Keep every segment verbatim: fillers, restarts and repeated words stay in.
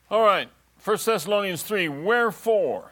All right, First Thessalonians three, wherefore,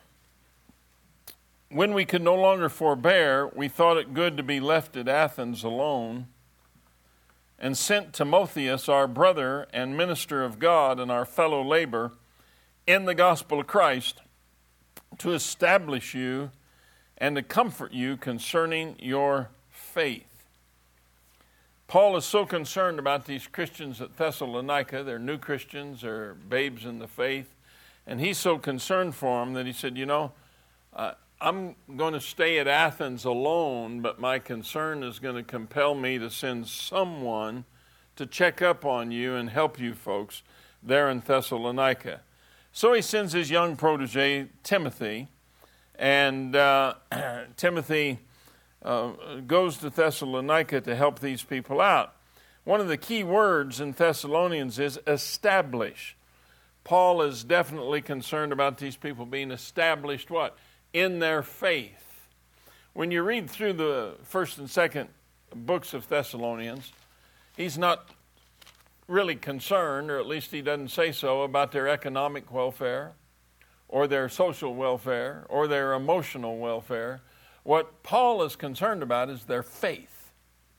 when we could no longer forbear, we thought it good to be left at Athens alone, and sent Timotheus, our brother and minister of God and our fellow labor in the gospel of Christ, to establish you and to comfort you concerning your faith. Paul is so concerned about these Christians at Thessalonica. They're new Christians, they're babes in the faith. And he's so concerned for them that he said, you know, uh, I'm going to stay at Athens alone, but my concern is going to compel me to send someone to check up on you and help you folks there in Thessalonica. So he sends his young protege, Timothy, and uh, Timothy uh, goes to Thessalonica to help these people out. One of the key words in Thessalonians is establish. Paul is definitely concerned about these people being established, what? In their faith. When you read through the first and second books of Thessalonians, he's not really concerned, or at least he doesn't say so, about their economic welfare or their social welfare or their emotional welfare. What Paul is concerned about is their faith.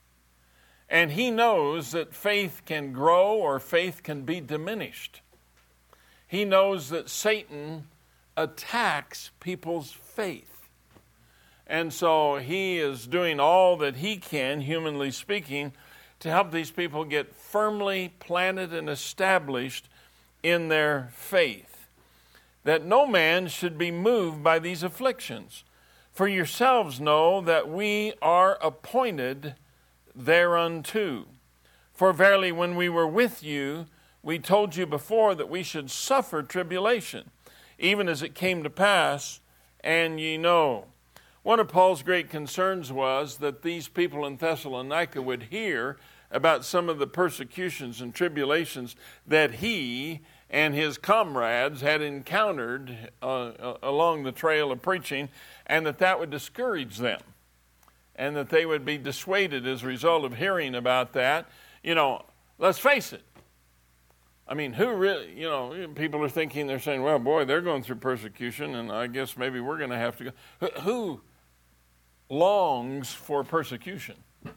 And he knows that faith can grow or faith can be diminished. He knows that Satan attacks people's faith. And so he is doing all that he can, humanly speaking, to help these people get firmly planted and established in their faith. That no man should be moved by these afflictions. For yourselves know that we are appointed thereunto. For verily when we were with you, we told you before that we should suffer tribulation, even as it came to pass, and ye know. One of Paul's great concerns was that these people in Thessalonica would hear about some of the persecutions and tribulations that he and his comrades had encountered uh, along the trail of preaching, and that that would discourage them, and that they would be dissuaded as a result of hearing about that. You know, let's face it. I mean, who really, you know, people are thinking, they're saying, well, boy, they're going through persecution, and I guess maybe we're going to have to go. Who longs for persecution?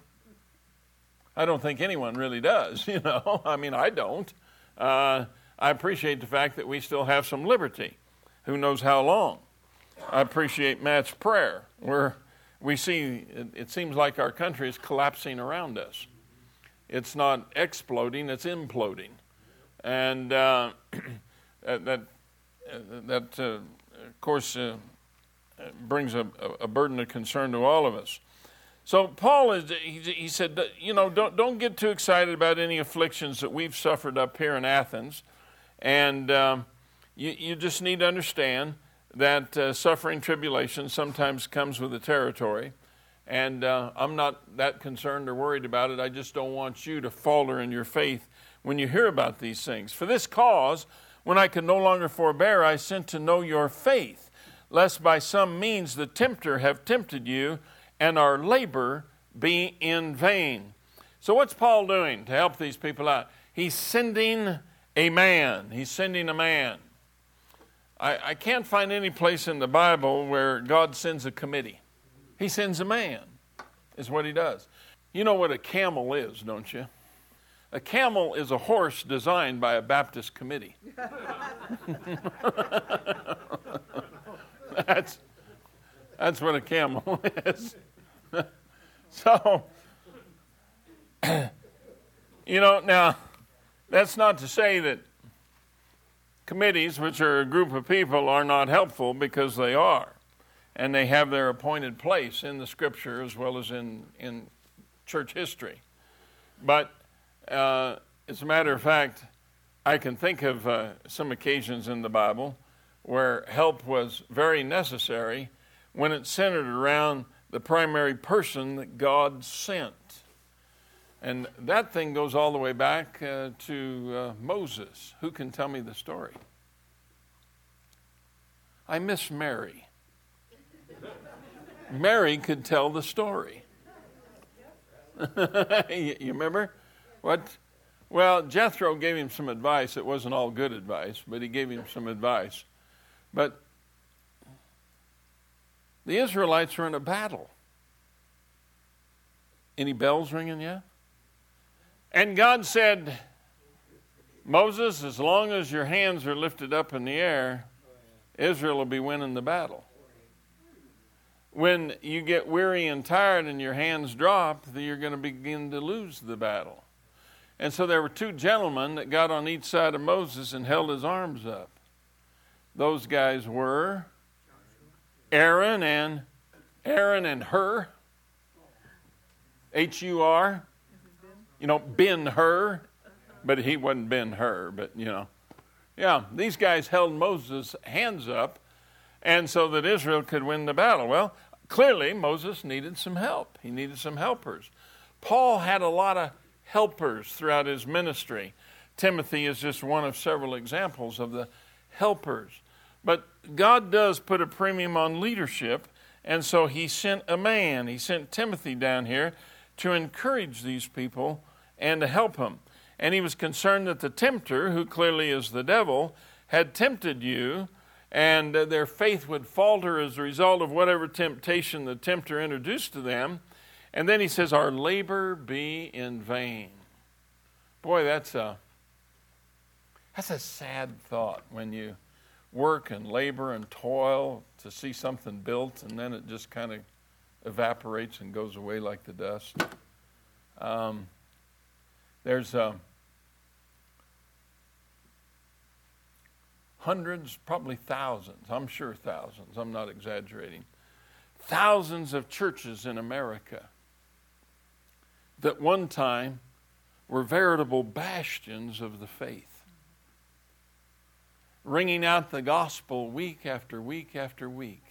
I don't think anyone really does, you know. I mean, I don't. Uh, I appreciate the fact that we still have some liberty. Who knows how long? I appreciate Matt's prayer, where we see, it, it seems like our country is collapsing around us. It's not exploding, it's imploding. And uh, that, that uh, of course, uh, brings a, a burden of concern to all of us. So Paul, is, he, he said, you know, don't, don't get too excited about any afflictions that we've suffered up here in Athens. And um, you, you just need to understand that uh, suffering tribulation sometimes comes with the territory. And uh, I'm not that concerned or worried about it. I just don't want you to falter in your faith when you hear about these things. For this cause, when I could no longer forbear, I sent to know your faith, lest by some means the tempter have tempted you, and our labor be in vain. So what's Paul doing to help these people out? He's sending a man. He's sending a man. I, I can't find any place in the Bible where God sends a committee. He sends a man, is what he does. You know what a camel is, don't you? A camel is a horse designed by a Baptist committee. that's, that's what a camel is. So, you know, now, that's not to say that committees, which are a group of people, are not helpful, because they are. And they have their appointed place in the Scripture as well as in, in church history. But uh, as a matter of fact, I can think of uh, some occasions in the Bible where help was very necessary when it centered around the primary person that God sent. And that thing goes all the way back uh, to uh, Moses. Who can tell me the story? I miss Mary. Mary could tell the story. you, you remember? What Well, Jethro gave him some advice. It wasn't all good advice, but he gave him some advice. But the Israelites were in a battle. Any bells ringing yet? And God said, Moses, as long as your hands are lifted up in the air, Israel will be winning the battle. When you get weary and tired and your hands drop, you're going to begin to lose the battle. And so there were two gentlemen that got on each side of Moses and held his arms up. Those guys were Aaron and Aaron and Hur, H U R, you know, Ben-Hur, but he wasn't Ben-Hur, but you know. Yeah, these guys held Moses' hands up, and so that Israel could win the battle. Well, clearly Moses needed some help. He needed some helpers. Paul had a lot of helpers throughout his ministry. Timothy is just one of several examples of the helpers. But God does put a premium on leadership, and so he sent a man. He sent Timothy down here to encourage these people and to help them. And he was concerned that the tempter, who clearly is the devil, had tempted you, and their faith would falter as a result of whatever temptation the tempter introduced to them. And then he says, our labor be in vain. Boy, that's a, that's a sad thought when you work and labor and toil to see something built and then it just kind of evaporates and goes away like the dust. Um, there's uh, hundreds, probably thousands, I'm sure thousands, I'm not exaggerating, thousands of churches in America that one time were veritable bastions of the faith, ringing out the gospel week after week after week.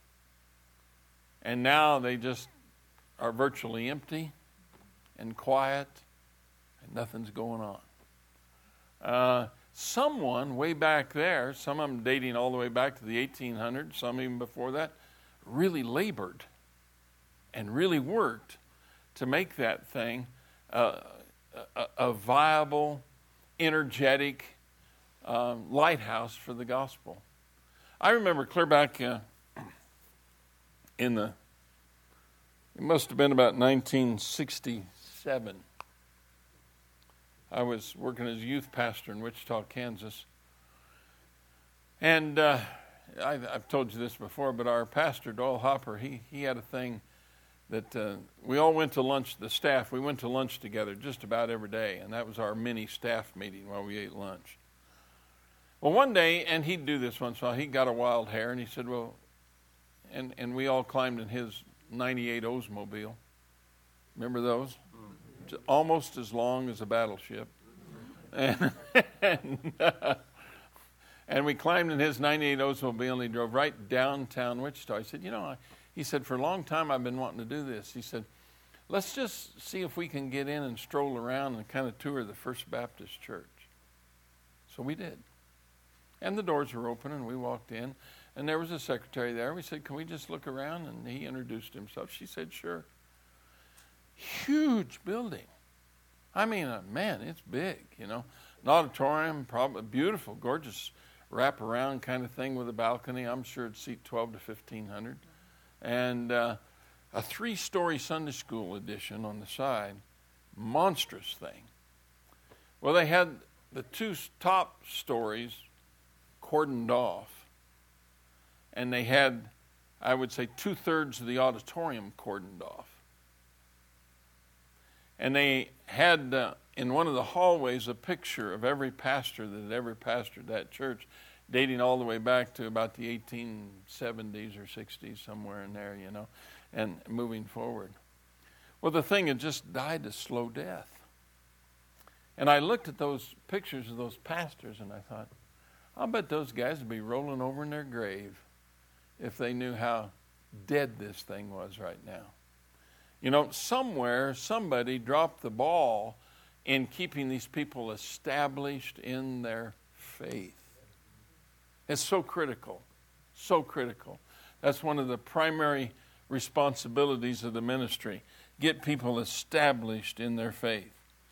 And now they just are virtually empty and quiet, and nothing's going on. Uh, someone way back there, some of them dating all the way back to the eighteen hundreds, some even before that, really labored and really worked to make that thing uh, a, a viable, energetic uh, lighthouse for the gospel. I remember clear back uh, in the, it must have been about nineteen sixty-seven. I was working as a youth pastor in Wichita, Kansas. And uh, I, I've told you this before, but our pastor, Doyle Hopper, he, he had a thing that uh, we all went to lunch, the staff, we went to lunch together just about every day, and that was our mini staff meeting while we ate lunch. Well, one day, and he'd do this once in a while, he got a wild hair, and he said, well, and, and we all climbed in his ninety-eight Oldsmobile. Remember those? Mm-hmm. Almost as long as a battleship. Mm-hmm. And, and, uh, and we climbed in his ninety-eight Oldsmobile, and he drove right downtown Wichita. He said, you know, I, he said, for a long time I've been wanting to do this. He said, let's just see if we can get in and stroll around and kind of tour the First Baptist Church. So we did. And the doors were open, and we walked in, and there was a secretary there. We said, can we just look around? And he introduced himself. She said, sure. Huge building. I mean, uh, man, it's big, you know. An auditorium, probably beautiful, gorgeous wrap-around kind of thing with a balcony. I'm sure it'd seat twelve to fifteen hundred. And uh, a three-story Sunday school addition on the side. Monstrous thing. Well, they had the two top stories cordoned off, and they had, I would say, two-thirds of the auditorium cordoned off. And they had uh, in one of the hallways a picture of every pastor that had ever pastored that church, dating all the way back to about the eighteen seventies or sixties, somewhere in there, you know, and moving forward. Well, the thing had just died a slow death. And I looked at those pictures of those pastors, and I thought, I'll bet those guys would be rolling over in their grave if they knew how dead this thing was right now. You know, somewhere, somebody dropped the ball in keeping these people established in their faith. It's so critical, so critical. That's one of the primary responsibilities of the ministry. Get people established in their faith.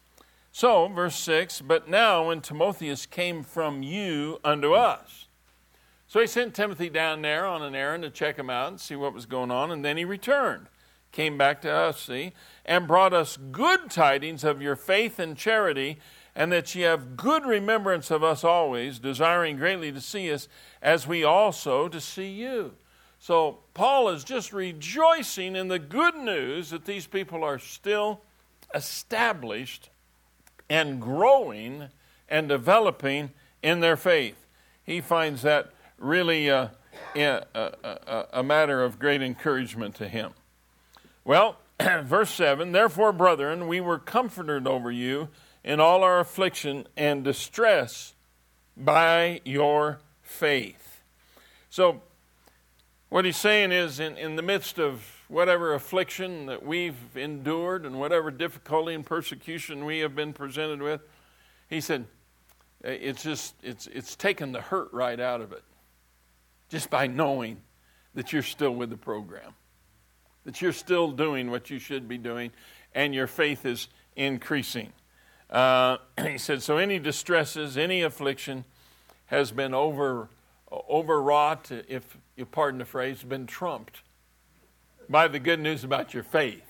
So, verse six, but now when Timotheus came from you unto us. So he sent Timothy down there on an errand to check him out and see what was going on, and then he returned, came back to us, see, and brought us good tidings of your faith and charity, and that ye have good remembrance of us always, desiring greatly to see us, as we also to see you. So Paul is just rejoicing in the good news that these people are still established and growing and developing in their faith. He finds that really uh, a, a, a matter of great encouragement to him. Well, verse seven, therefore, brethren, we were comforted over you in all our affliction and distress by your faith. So, what he's saying is, in, in the midst of whatever affliction that we've endured and whatever difficulty and persecution we have been presented with, he said, it's just, it's, it's taken the hurt right out of it. Just by knowing that you're still with the program, that you're still doing what you should be doing, and your faith is increasing. Uh, he said, so any distresses, any affliction has been over, overwrought, if you pardon the phrase, been trumped by the good news about your faith.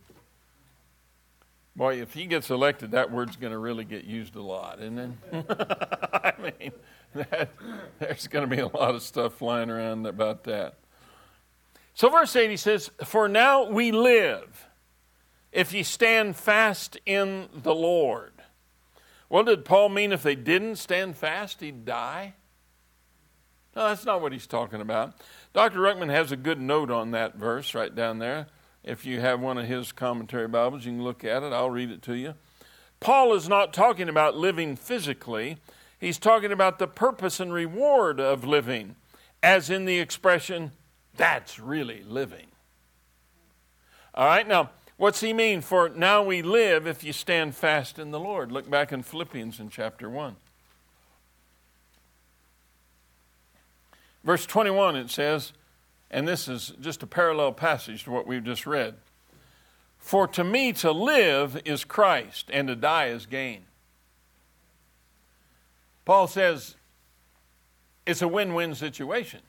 Boy, if he gets elected, that word's going to really get used a lot, isn't it? I mean, that, there's going to be a lot of stuff flying around about that. So verse eight, he says, for now we live, if ye stand fast in the Lord. What did Paul mean if they didn't stand fast, he'd die? No, that's not what he's talking about. Doctor Ruckman has a good note on that verse right down there. If you have one of his commentary Bibles, you can look at it. I'll read it to you. Paul is not talking about living physically. He's talking about the purpose and reward of living, as in the expression, that's really living. All right, now, what's he mean? For now we live if you stand fast in the Lord. Look back in Philippians in chapter one. Verse twenty-one, it says, and this is just a parallel passage to what we've just read. For to me to live is Christ, and to die is gain. Paul says it's a win-win situation.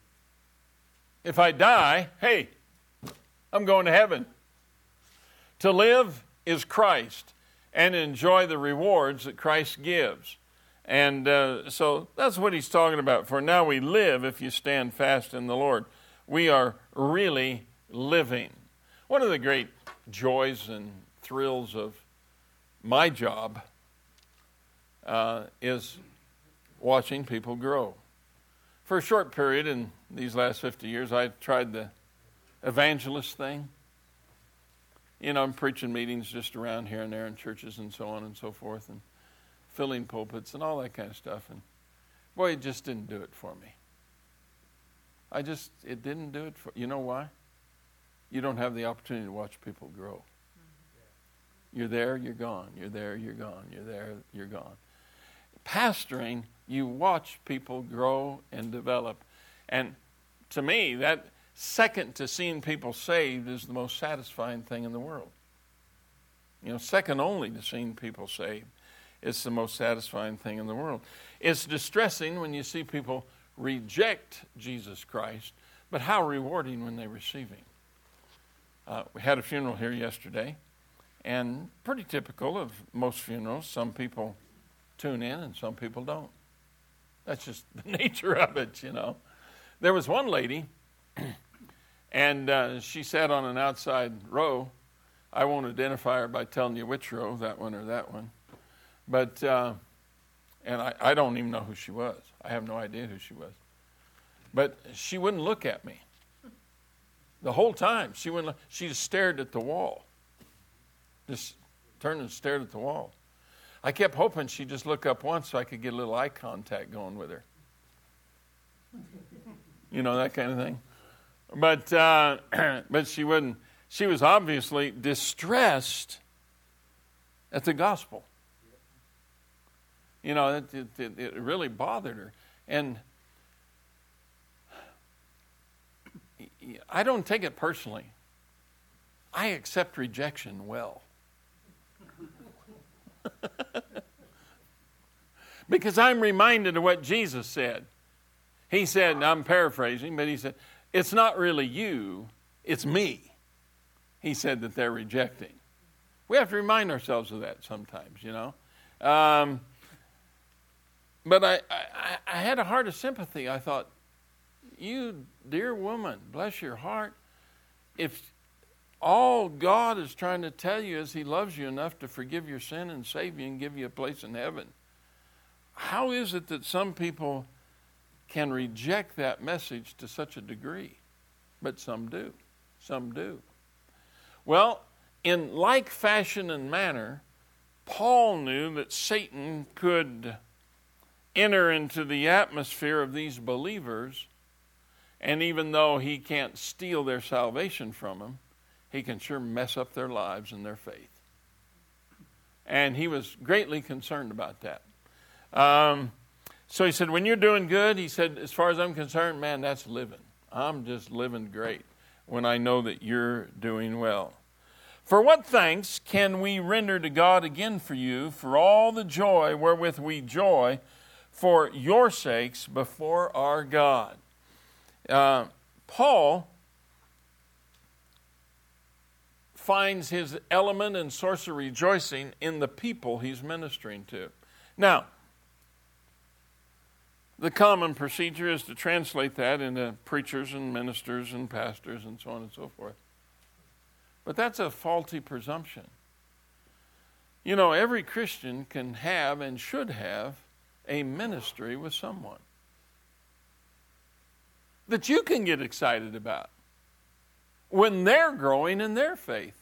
If I die, hey, I'm going to heaven. To live is Christ, and enjoy the rewards that Christ gives. And uh, so that's what he's talking about. For now we live if you stand fast in the Lord. We are really living. One of the great joys and thrills of my job uh, is watching people grow. For a short period in these last fifty years, I tried the evangelist thing. You know, I'm preaching meetings just around here and there in churches and so on and so forth, and filling pulpits and all that kind of stuff. And boy, it just didn't do it for me. I just, it didn't do it for, you know why? You don't have the opportunity to watch people grow. You're there, you're gone. You're there, you're gone. You're there, you're gone. Pastoring, you watch people grow and develop. And to me, that second to seeing people saved is the most satisfying thing in the world. You know, second only to seeing people saved. It's the most satisfying thing in the world. It's distressing when you see people reject Jesus Christ, but how rewarding when they receive him. Uh, we had a funeral here yesterday, and pretty typical of most funerals. Some people tune in and some people don't. That's just the nature of it, you know. There was one lady, and uh, she sat on an outside row. I won't identify her by telling you which row, that one or that one. But, uh, and I, I don't even know who she was. I have no idea who she was. But she wouldn't look at me. The whole time, she wouldn't. She just stared at the wall. Just turned and stared at the wall. I kept hoping she'd just look up once so I could get a little eye contact going with her. You know, that kind of thing. But, uh, but she wouldn't. She was obviously distressed at the gospel. You know, it, it, it really bothered her. And I don't take it personally. I accept rejection well. Because I'm reminded of what Jesus said. He said, and I'm paraphrasing, but he said, it's not really you, it's me. He said that they're rejecting. We have to remind ourselves of that sometimes, you know. Um, but I, I, I had a heart of sympathy. I thought, you dear woman, bless your heart, if all God is trying to tell you is he loves you enough to forgive your sin and save you and give you a place in heaven, how is it that some people can reject that message to such a degree? But some do. Some do. Well, in like fashion and manner, Paul knew that Satan could enter into the atmosphere of these believers, and even though he can't steal their salvation from them, he can sure mess up their lives and their faith. And he was greatly concerned about that. Um, so he said, when you're doing good, he said, as far as I'm concerned, man, that's living. I'm just living great when I know that you're doing well. For what thanks can we render to God again for you, for all the joy wherewith we joy for your sakes before our God? Uh, Paul finds his element and source of rejoicing in the people he's ministering to. Now, the common procedure is to translate that into preachers and ministers and pastors and so on and so forth. But that's a faulty presumption. You know, every Christian can have and should have a ministry with someone that you can get excited about when they're growing in their faith.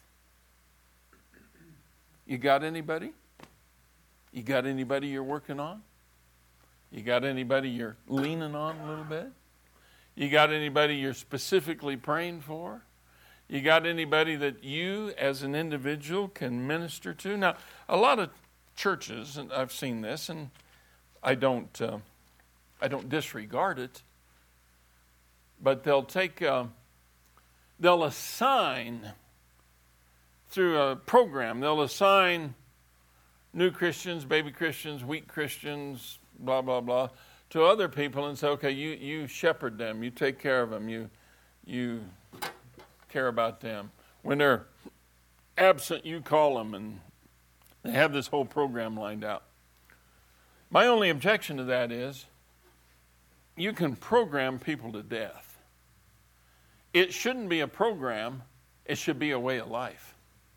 You got anybody? You got anybody you're working on? You got anybody you're leaning on a little bit? You got anybody you're specifically praying for? You got anybody that you as an individual can minister to? Now, a lot of churches, and I've seen this, and I don't, uh, I don't disregard it, but they'll take, uh, they'll assign through a program, they'll assign new Christians, baby Christians, weak Christians, blah, blah, blah, to other people and say, okay, you, you shepherd them, you take care of them, you, you care about them. When they're absent, you call them, and they have this whole program lined out. My only objection to that is you can program people to death. It shouldn't be a program. It should be a way of life.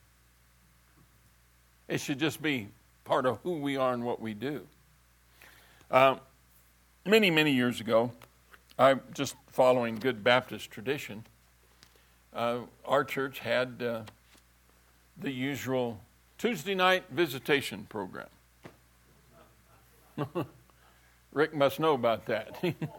It should just be part of who we are and what we do. Uh, many, many years ago, I'm just following good Baptist tradition. Uh, our church had uh, the usual Tuesday night visitation program. Rick must know about that.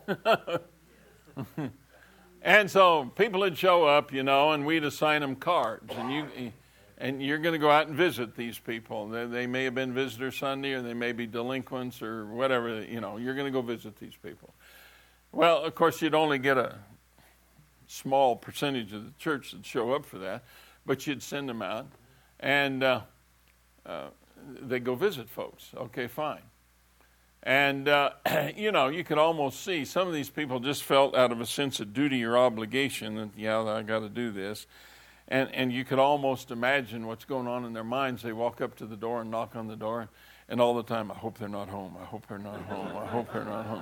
And so people would show up, you know, and we'd assign them cards. And, you, and you're going to go out and visit these people. They, they may have been visitor Sunday, or they may be delinquents or whatever. You know, you're going to go visit these people. Well, of course, you'd only get a small percentage of the church that show up for that, but you'd send them out, and uh, uh, they go visit folks. Okay, fine. And, uh, you know, you could almost see some of these people just felt out of a sense of duty or obligation that, yeah, I got to do this. And and you could almost imagine what's going on in their minds. They walk up to the door and knock on the door, and, and all the time, I hope they're not home. I hope they're not home. I hope they're not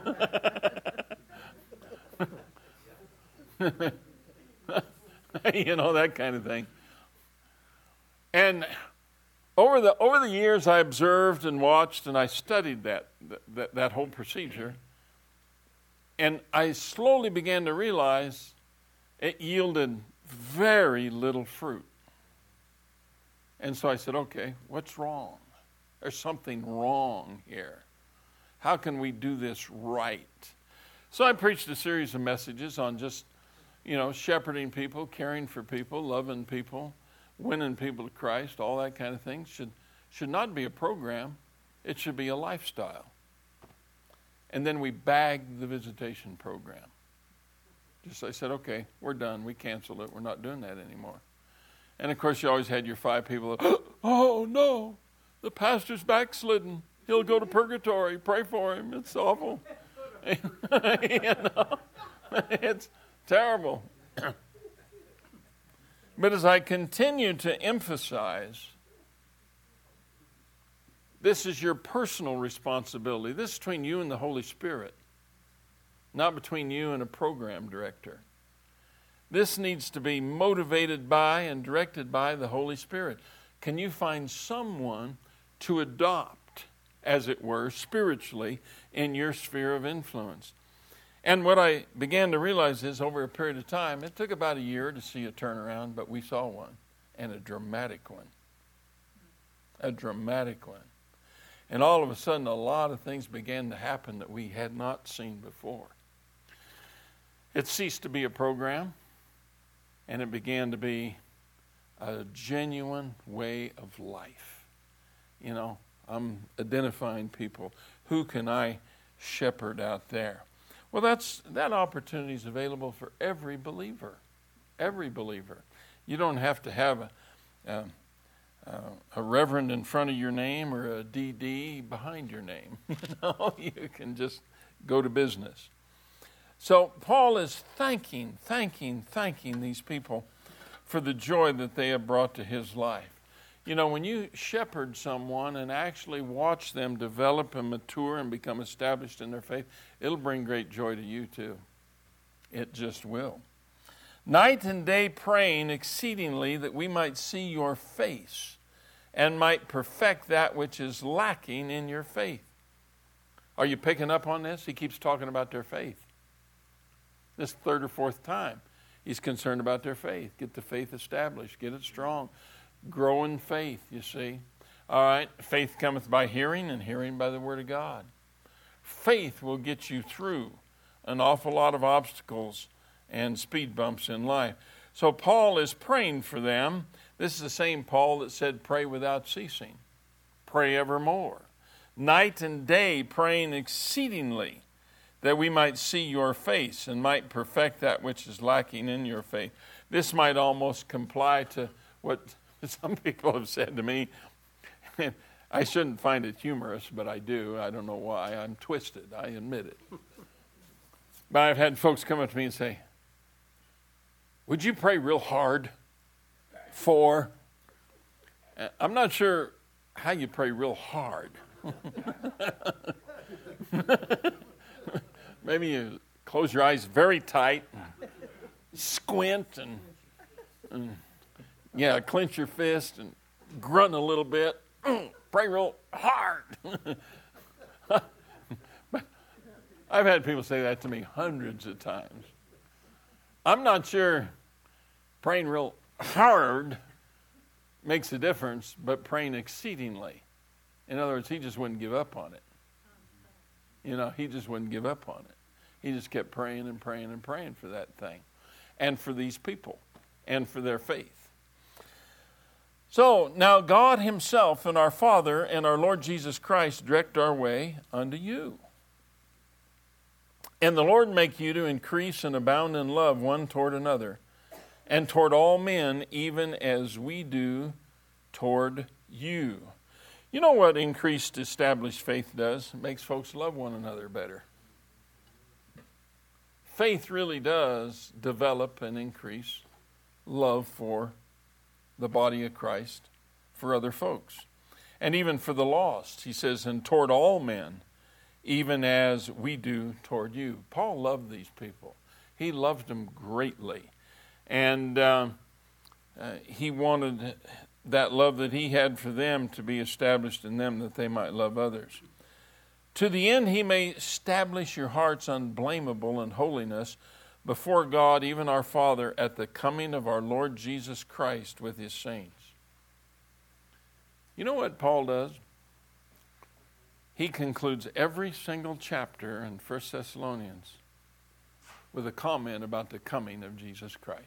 home. You know, that kind of thing. And over the over the years, I observed and watched, and I studied that that, that whole procedure. And I slowly began to realize it yielded very little fruit. And so I said, okay, what's wrong? There's something wrong here. How can we do this right? So I preached a series of messages on just, you know, shepherding people, caring for people, loving people, winning people to Christ, all that kind of thing. Should should not be a program. It should be a lifestyle. And then we bagged the visitation program. Just I said, okay, we're done. We canceled it. We're not doing that anymore. And of course, you always had your five people that, oh, no, The pastor's backslidden. He'll go to purgatory. Pray for him. It's awful. You know, it's terrible. But as I continue to emphasize, this is your personal responsibility. This is between you and the Holy Spirit, not between you and a program director. This needs to be motivated by and directed by the Holy Spirit. Can you find someone to adopt, as it were, spiritually in your sphere of influence? And what I began to realize is over a period of time, it took about a year to see a turnaround, but we saw one, and a dramatic one. A dramatic one. And all of a sudden, a lot of things began to happen that we had not seen before. It ceased to be a program, and it began to be a genuine way of life. You know, I'm identifying people. Who can I shepherd out there? Well, that's that opportunity is available for every believer. Every believer. You don't have to have a, a, a, a reverend in front of your name or a D D behind your name. You know, you can just go to business. So Paul is thanking, thanking, thanking these people for the joy that they have brought to his life. You know, when you shepherd someone and actually watch them develop and mature and become established in their faith, it'll bring great joy to you too. It just will. Night and day praying exceedingly that we might see your face and might perfect that which is lacking in your faith. Are you picking up on this? He keeps talking about their faith. This third or fourth time, he's concerned about their faith. Get the faith established. Get it strong. Grow in faith, you see. All right, faith cometh by hearing, and hearing by the word of God. Faith will get you through an awful lot of obstacles and speed bumps in life. So Paul is praying for them. This is the same Paul that said, pray without ceasing. Pray evermore. Night and day praying exceedingly, that we might see your face and might perfect that which is lacking in your faith. This might almost comply to what some people have said to me. I shouldn't find it humorous, but I do. I don't know why. I'm twisted. I admit it. But I've had folks come up to me and say, would you pray real hard for? I'm not sure how you pray real hard. Maybe you close your eyes very tight, and squint, and, and yeah, clench your fist and grunt a little bit. Pray real hard. I've had people say that to me hundreds of times. I'm not sure praying real hard makes a difference, but praying exceedingly. In other words, he just wouldn't give up on it. You know, he just wouldn't give up on it. He just kept praying and praying and praying for that thing and for these people and for their faith. So now God himself and our Father and our Lord Jesus Christ direct our way unto you. And the Lord make you to increase and abound in love one toward another, and toward all men, even as we do toward you. You know what increased established faith does? It makes folks love one another better. Faith really does develop and increase love for the body of Christ, for other folks, and even for the lost. He says, and toward all men, even as we do toward you. Paul loved these people. He loved them greatly. And uh, uh, he wanted that love that he had for them to be established in them, that they might love others. To the end he may establish your hearts unblameable in holiness before God, even our Father, at the coming of our Lord Jesus Christ with his saints. You know what Paul does? He concludes every single chapter in First Thessalonians with a comment about the coming of Jesus Christ.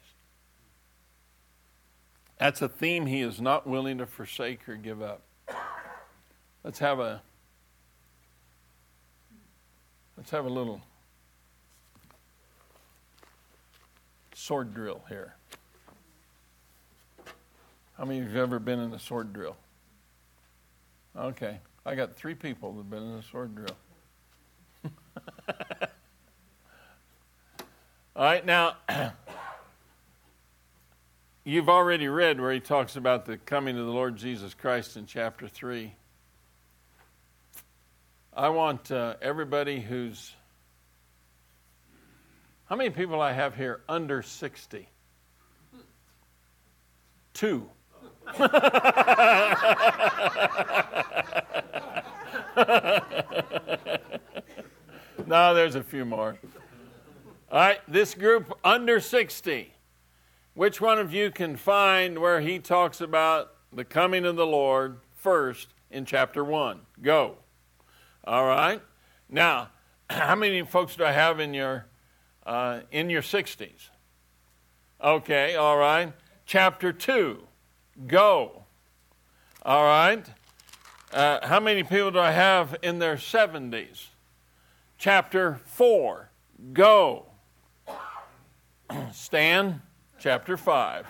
That's a theme he is not willing to forsake or give up. Let's have a let's have a little sword drill here. How many of you have ever been in a sword drill? Okay. I got three people that have been in the sword drill. All right, now, you've already read where he talks about the coming of the Lord Jesus Christ in chapter three. I want uh, everybody who's... How many people I have here under sixty? Two. No, there's a few more. All right, this group under sixty. Which one of you can find where he talks about the coming of the Lord first in chapter one? Go. All right. Now, how many folks do I have in your uh, in your sixties? Okay. All right. Chapter two. Go. All right. Uh, how many people do I have in their seventies? Chapter four. Go. Stan. Chapter five.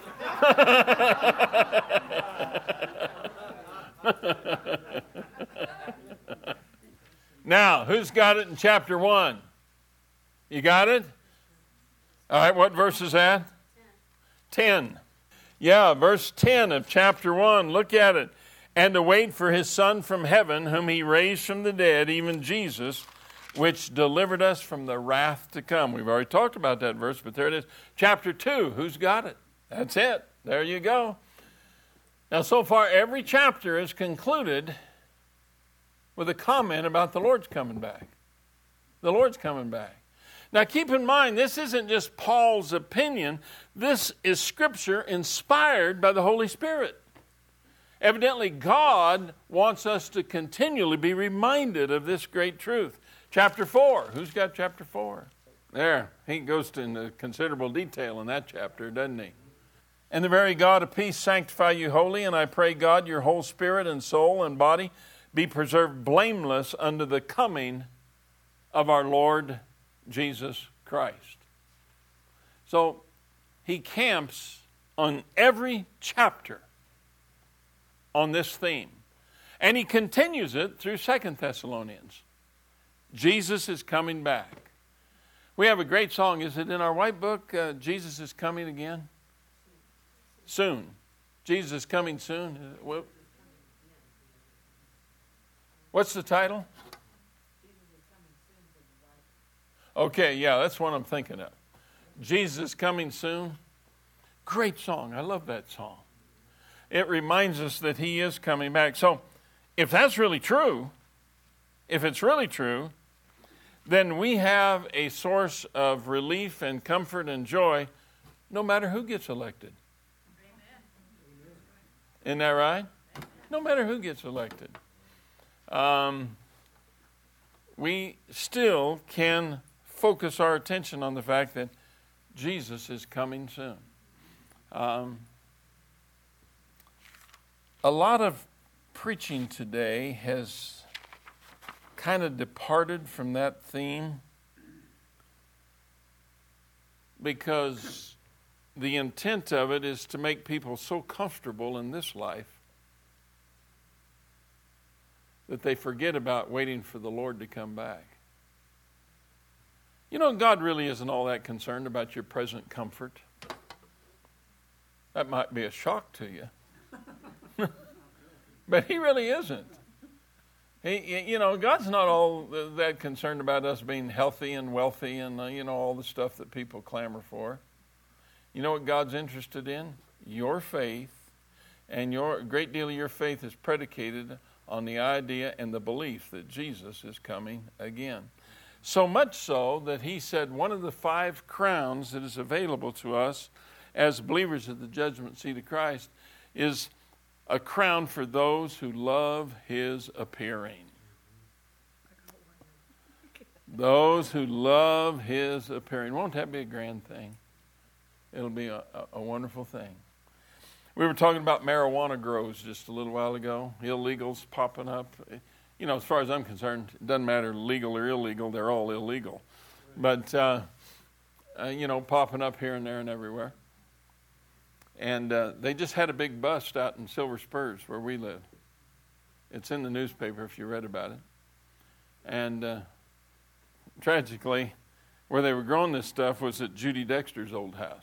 Now, who's got it in chapter one? You got it? All right, what verse is that? Ten. ten. Yeah, verse ten of chapter one. Look at it. And to wait for his Son from heaven, whom he raised from the dead, even Jesus, which delivered us from the wrath to come. We've already talked about that verse, but there it is. Chapter two, who's got it? That's it. There you go. Now, so far, every chapter is concluded with a comment about the Lord's coming back. The Lord's coming back. Now, keep in mind, this isn't just Paul's opinion. This is Scripture inspired by the Holy Spirit. Evidently, God wants us to continually be reminded of this great truth. Chapter four. Who's got chapter four? There. He goes into considerable detail in that chapter, doesn't he? And the very God of peace sanctify you wholly, and I pray, God, your whole spirit and soul and body be preserved blameless unto the coming of our Lord Jesus Christ. So he camps on every chapter on this theme. And he continues it through Second Thessalonians. Jesus is coming back. We have a great song. Is it in our white book? Uh, Jesus is coming again? Soon. Jesus is coming soon. What's the title? Okay, yeah, that's what I'm thinking of. Jesus is coming soon. Great song. I love that song. It reminds us that he is coming back. So if that's really true, if it's really true, then we have a source of relief and comfort and joy no matter who gets elected. Amen. Isn't that right? No matter who gets elected. Um, we still can focus our attention on the fact that Jesus is coming soon. Um, a lot of preaching today has kind of departed from that theme because the intent of it is to make people so comfortable in this life that they forget about waiting for the Lord to come back. You know, God really isn't all that concerned about your present comfort. That might be a shock to you. But he really isn't. He, you know, God's not all that concerned about us being healthy and wealthy and, uh, you know, all the stuff that people clamor for. You know what God's interested in? Your faith, and your a great deal of your faith is predicated on the idea and the belief that Jesus is coming again. So much so that he said one of the five crowns that is available to us as believers at the judgment seat of Christ is a crown for those who love his appearing. Those who love his appearing. Won't that be a grand thing? It'll be a, a, a wonderful thing. We were talking about marijuana grows just a little while ago. Illegals popping up. You know, as far as I'm concerned, it doesn't matter legal or illegal. They're all illegal. But, uh, uh, you know, popping up here and there and everywhere. And uh, they just had a big bust out in Silver Spurs where we live. It's in the newspaper if you read about it. And uh, tragically, where they were growing this stuff was at Judy Dexter's old house.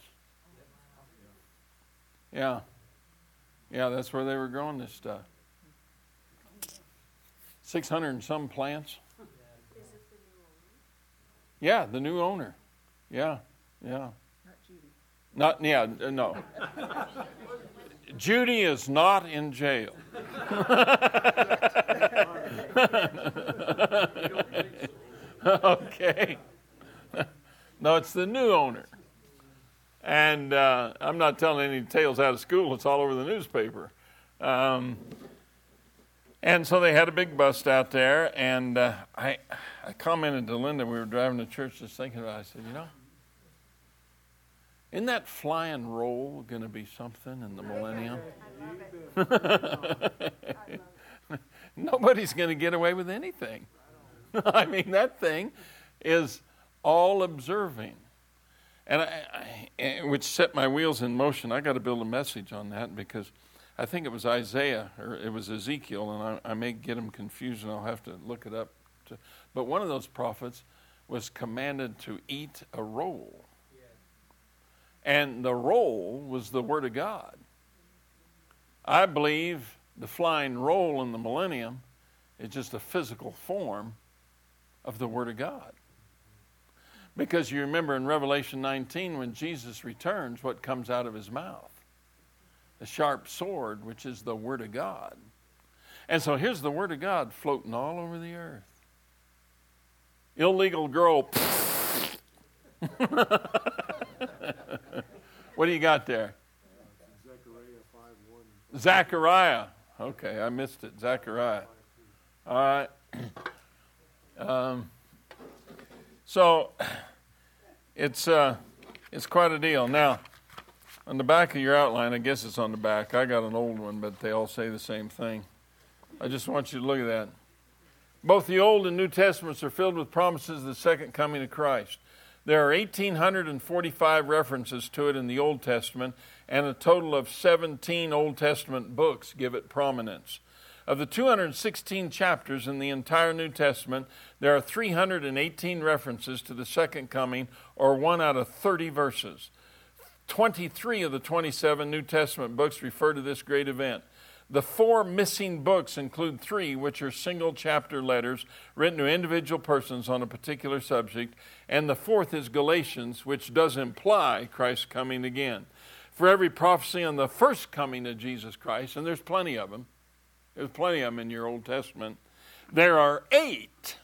Yeah. Yeah, that's where they were growing this stuff. six hundred and some plants. Yeah, the new owner. Yeah, yeah. Not, yeah, no. Judy is not in jail. Okay. No, it's the new owner. And uh, I'm not telling any tales out of school. It's all over the newspaper. Um, and so they had a big bust out there. And uh, I, I commented to Linda, we were driving to church just thinking about it. I said, you know, isn't that flying roll going to be something in the millennium? Nobody's going to get away with anything. I mean, that thing is all observing. And I, I, which set my wheels in motion. I got to build a message on that because I think it was Isaiah or it was Ezekiel, and I, I may get them confused, and I'll have to look it up. To, but one of those prophets was commanded to eat a roll. And the roll was the Word of God. I believe the flying roll in the millennium is just a physical form of the Word of God. Because you remember in Revelation nineteen, when Jesus returns, what comes out of his mouth? The sharp sword, which is the Word of God. And so here's the Word of God floating all over the earth. Illegal girl. What do you got there? Zechariah five one. Zechariah. Okay, I missed it. Zechariah. All right. Um, so it's uh, it's quite a deal. Now, on the back of your outline, I guess it's on the back. I got an old one, but they all say the same thing. I just want you to look at that. Both the Old and New Testaments are filled with promises of the second coming of Christ. There are one thousand eight hundred forty-five references to it in the Old Testament, and a total of seventeen Old Testament books give it prominence. Of the two hundred sixteen chapters in the entire New Testament, there are three hundred eighteen references to the second coming, or one out of thirty verses. twenty-three of the twenty-seven New Testament books refer to this great event. The four missing books include three, which are single chapter letters written to individual persons on a particular subject, and the fourth is Galatians, which does imply Christ's coming again. For every prophecy on the first coming of Jesus Christ, and there's plenty of them, there's plenty of them in your Old Testament, there are eight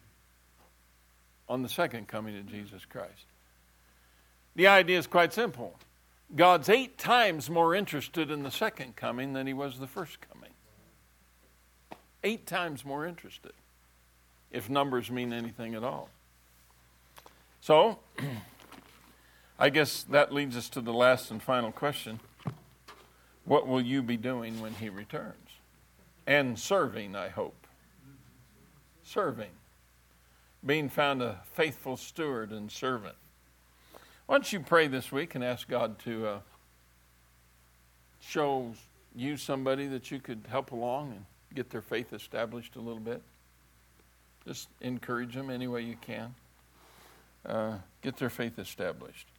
on the second coming of Jesus Christ. The idea is quite simple. God's eight times more interested in the second coming than he was the first coming. Eight times more interested, if numbers mean anything at all. So, I guess that leads us to the last and final question. What will you be doing when he returns? And serving, I hope. Serving. Being found a faithful steward and servant. Why don't you pray this week and ask God to uh, show you somebody that you could help along and get their faith established a little bit. Just encourage them any way you can. Uh, get their faith established.